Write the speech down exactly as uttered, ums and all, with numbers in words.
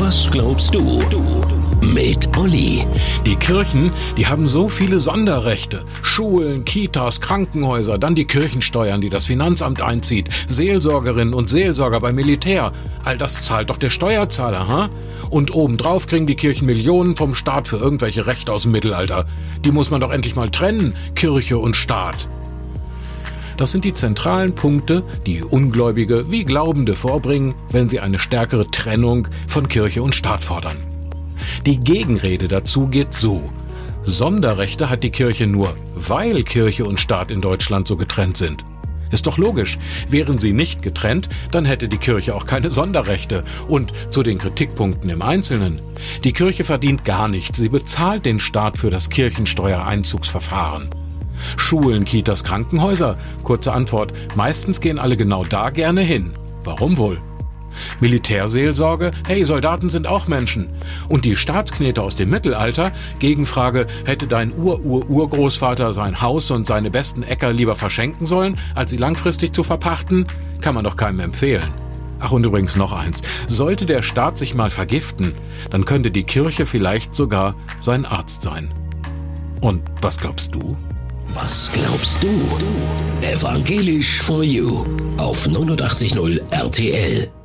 Was glaubst du? Mit Olli. Die Kirchen, die haben so viele Sonderrechte. Schulen, Kitas, Krankenhäuser, dann die Kirchensteuern, die das Finanzamt einzieht, Seelsorgerinnen und Seelsorger beim Militär. All das zahlt doch der Steuerzahler, ha? Und obendrauf kriegen die Kirchen Millionen vom Staat für irgendwelche Rechte aus dem Mittelalter. Die muss man doch endlich mal trennen, Kirche und Staat. Das sind die zentralen Punkte, die Ungläubige wie Glaubende vorbringen, wenn sie eine stärkere Trennung von Kirche und Staat fordern. Die Gegenrede dazu geht so: Sonderrechte hat die Kirche nur, weil Kirche und Staat in Deutschland so getrennt sind. Ist doch logisch. Wären sie nicht getrennt, dann hätte die Kirche auch keine Sonderrechte. Und zu den Kritikpunkten im Einzelnen: Die Kirche verdient gar nichts. Sie bezahlt den Staat für das Kirchensteuereinzugsverfahren. Schulen, Kitas, Krankenhäuser? Kurze Antwort: Meistens gehen alle genau da gerne hin. Warum wohl? Militärseelsorge? Hey, Soldaten sind auch Menschen. Und die Staatsknete aus dem Mittelalter? Gegenfrage: Hätte dein Ur-Ur-Urgroßvater sein Haus und seine besten Äcker lieber verschenken sollen, als sie langfristig zu verpachten? Kann man doch keinem empfehlen. Ach, und übrigens noch eins: Sollte der Staat sich mal vergiften, dann könnte die Kirche vielleicht sogar sein Arzt sein. Und was glaubst du? Was glaubst du? Evangelisch for You auf neunundachtzig Komma null R T L.